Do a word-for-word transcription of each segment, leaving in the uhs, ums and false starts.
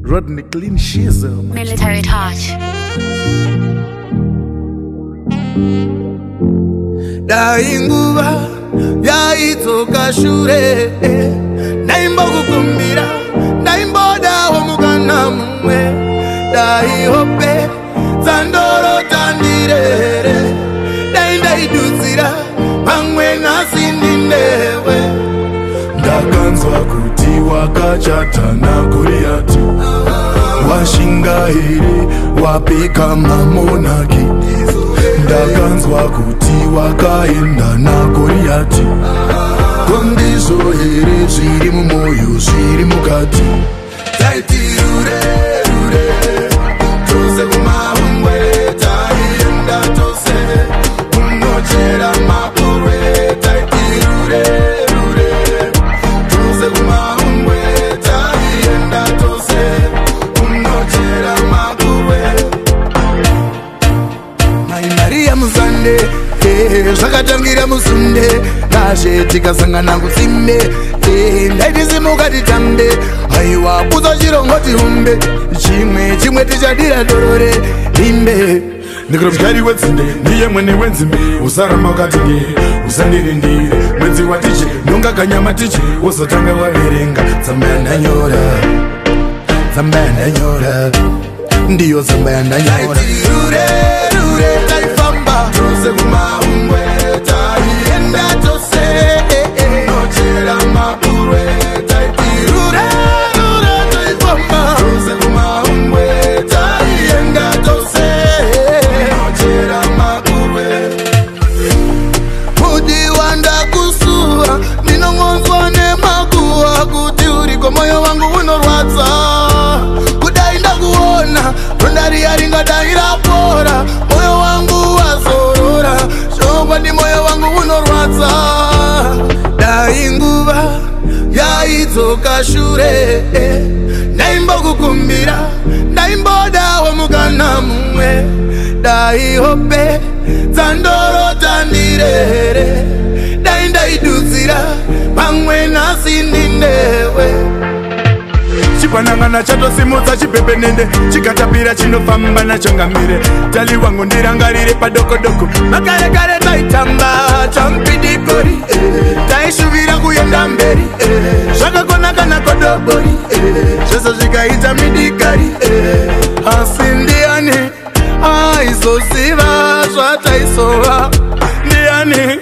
Rodney Clean Shizzle. Military touch. Dainguva yaitoka shure naimba kukumbira naimboda wamugana mumwe daihope zandoro tandirere daindaidudzira pamwe nasindinewe Ndakanzwa kuti wakachatana Goliati, washinga here wapika mamonaki. Ndakanzwa kuti wakaenda na Goliati, kondizo here zviri mumoyo zviri mukati. taiti rure rure tose kumahungwe taienda tose kunochera makore taiti rure rure tose kumahungwe taienda tose kunochera makore Mai Maria Muzande zvakatangira musunde kashe tikasangana kusimbe ndaitizimuka titambe aiwa kuza chirongo tiumbe chimwe chimwe tichadira dorore rimbe Ndikrobyari wenzinde ndiye mwene wenzimbe usaramba ukatenge usandirindire mwenzi watiche nonga kanyama tiche wozotanga waverenga tsamba yandanyora tsamba yandanyora ndiyo tsamba yandanyora rure rure taifamba tose kumahungwe taienda tose nochera makure taiti rure rure taifamba tose kumahungwe taienda tose nochera makure mudi wanda kusuwa ndinongonzwa nemakuwa kuti uriko moyo wangu unorwadza kudai ndakuona rondari yaringadai rapora moyo wangu wazorora shongwa ndi moyo wangu unorwadza dai nguva yaidzoka shure ndaimbo kukumbira ndaimboda wamugana mumwe dai hope dzandoro tandirere dai ndaidudzira pamwe nasindinewe chipanangana chatosimudza chipepenende chikatapira chinofamba nachongamire tali wangu ndirangarire padokodoko makare kare taitamba champidikori taishuvira kuenda mberi zvakakona kana kodobori zvese zvikaita midikari asi ndiani aizoziva zvataisova ndiani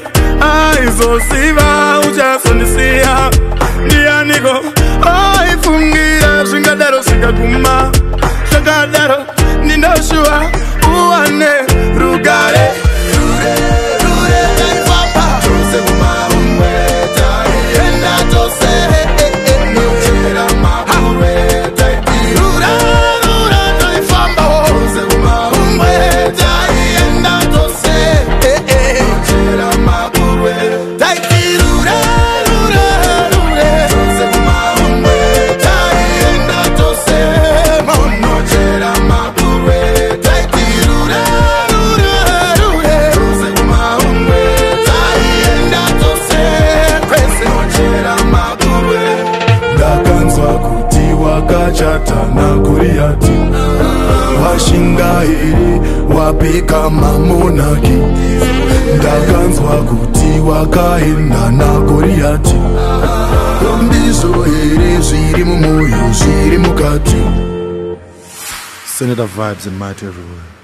aizoziva uchazondisiya ndianiko aifungira zvingadaro zvikaguma zvakadaro ndindoshuva uwane rugare rure rure taifamba tose kumahungwe taienda tose nochera makure taiti rure rure taifamba tose kumahungwe taienda tose nochera makure taiti rure rure rure tose kumahungwe taienda tose nochera makure taiti rure rure rure tose kumahungwe taienda tose kwese nochera makure ndakanzwa kuti wakachatana Goliati, washinga here wapika mamonaki. Ndakanzwa kuti wakaenda na Goliati, ndizvo here zviri mumoyo zviri mukati. Senator Vibes and Mighty Everywhere.